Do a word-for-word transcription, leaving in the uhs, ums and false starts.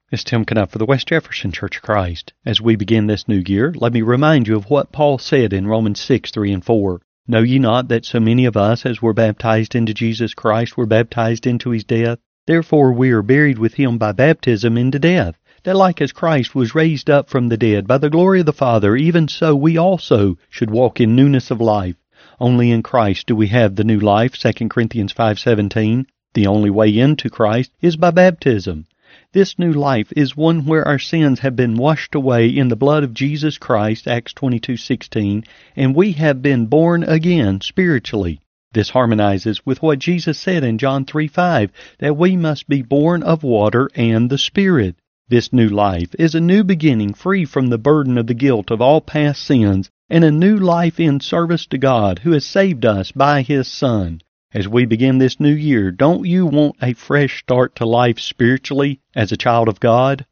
It's Tim Knupp for the West Jefferson Church of Christ. As we begin this new year, let me remind you of what Paul said in Romans six, three and four. Know ye not that so many of us, as were baptized into Jesus Christ, were baptized into his death? Therefore we are buried with him by baptism into death, that like as Christ was raised up from the dead by the glory of the Father, even so we also should walk in newness of life. Only in Christ do we have the new life, Second Corinthians five seventeen. The only way into Christ is by baptism. This new life is one where our sins have been washed away in the blood of Jesus Christ, Acts twenty-two sixteen, and we have been born again spiritually. This harmonizes with what Jesus said in John three five, that we must be born of water and the Spirit. This new life is a new beginning free from the burden of the guilt of all past sins, and a new life in service to God who has saved us by his Son. As we begin this new year, don't you want a fresh start to life spiritually as a child of God?